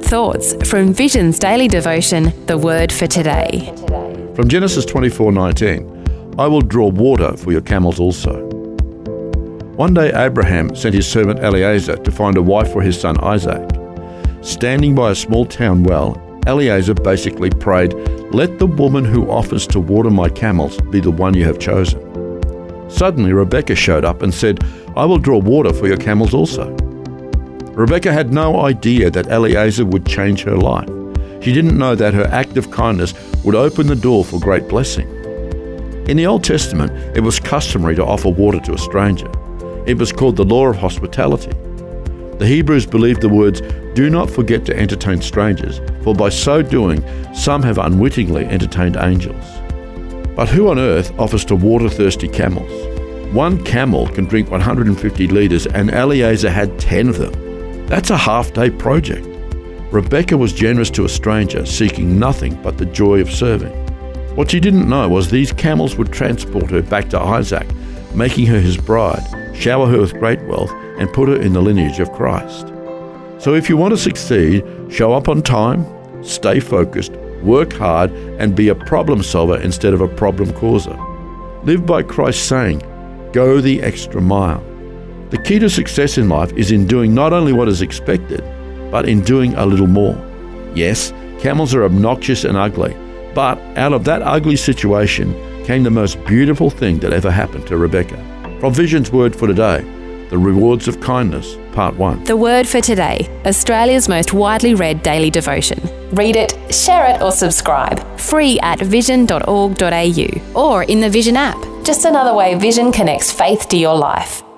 Good thoughts from Vision's daily devotion, The Word for Today. From Genesis 24:19, I will draw water for your camels also. One day Abraham sent his servant Eliezer to find a wife for his son Isaac. Standing by a small town well, Eliezer basically prayed, "Let the woman who offers to water my camels be the one you have chosen." Suddenly Rebekah showed up and said, "I will draw water for your camels also." Rebekah had no idea that Eliezer would change her life. She didn't know that her act of kindness would open the door for great blessing. In the Old Testament, it was customary to offer water to a stranger. It was called the law of hospitality. The Hebrews believed the words, "Do not forget to entertain strangers, for by so doing, some have unwittingly entertained angels." But who on earth offers to water thirsty camels? One camel can drink 150 litres and Eliezer had 10 of them. That's a half-day project. Rebekah was generous to a stranger, seeking nothing but the joy of serving. What she didn't know was these camels would transport her back to Isaac, making her his bride, shower her with great wealth, and put her in the lineage of Christ. So if you want to succeed, show up on time, stay focused, work hard, and be a problem solver instead of a problem causer. Live by Christ's saying, "Go the extra mile." The key to success in life is in doing not only what is expected, but in doing a little more. Yes, camels are obnoxious and ugly, but out of that ugly situation came the most beautiful thing that ever happened to Rebekah. From Vision's Word for Today, The Rewards of Kindness, Part 1. The Word for Today, Australia's most widely read daily devotion. Read it, share it or subscribe. Free at vision.org.au or in the Vision app. Just another way Vision connects faith to your life.